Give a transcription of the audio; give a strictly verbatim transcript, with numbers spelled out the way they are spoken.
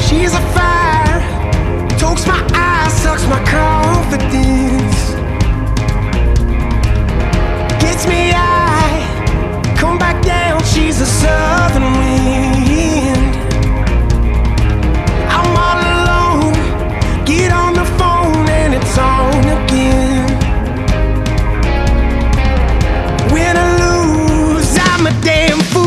She's a fire, tokes my eyes, sucks my confidence. Gets me high, come back down, she's a southern wind. I'm all alone, get on the phone and it's on again. Win or lose, I'm a damn fool.